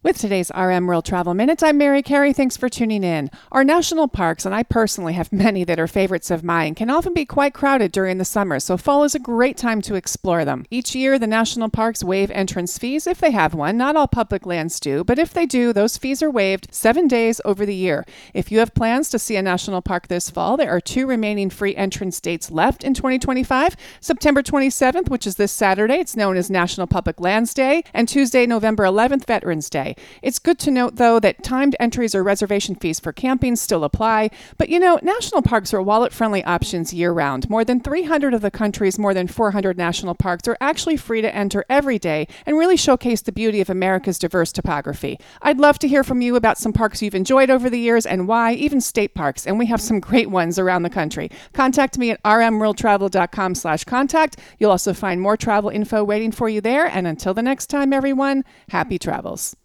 With today's RM World Travel Minute, I'm Mary Carey. Thanks for tuning in. Our national parks, and I personally have many that are favorites of mine, can often be quite crowded during the summer, so fall is a great time to explore them. Each year, the national parks waive entrance fees if they have one. Not all public lands do, but if they do, those fees are waived 7 days over the year. If you have plans to see a national park this fall, there are 2 remaining free entrance dates left in 2025. September 27th, which is this Saturday, it's known as National Public Lands Day, and Tuesday, November 11th, Veterans Day. It's good to note, though, that timed entries or reservation fees for camping still apply. But national parks are wallet-friendly options year-round. More than 300 of the country's more than 400 national parks are actually free to enter every day and really showcase the beauty of America's diverse topography. I'd love to hear from you about some parks you've enjoyed over the years and why, even state parks, and we have some great ones around the country. Contact me at rmworldtravel.com/contact. You'll also find more travel info waiting for you there. And until the next time, everyone, happy travels.